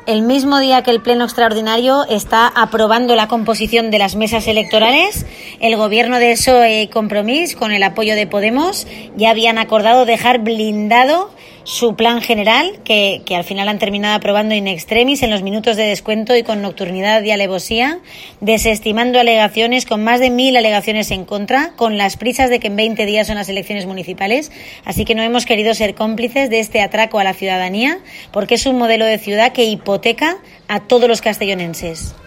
El mismo día que el Pleno Extraordinario está aprobando la composición de las mesas electorales, el Gobierno de PSOE y Compromís, con el apoyo de Podemos, ya habían acordado dejar blindado su plan general, que al final han terminado aprobando in extremis en los minutos de descuento y con nocturnidad y alevosía, desestimando alegaciones, con más de 1.000 alegaciones en contra, con las prisas de que en 20 días son las elecciones municipales. Así que no hemos querido ser cómplices de este atraco a la ciudadanía, porque es un modelo de ciudad que hipoteca a todos los castellonenses.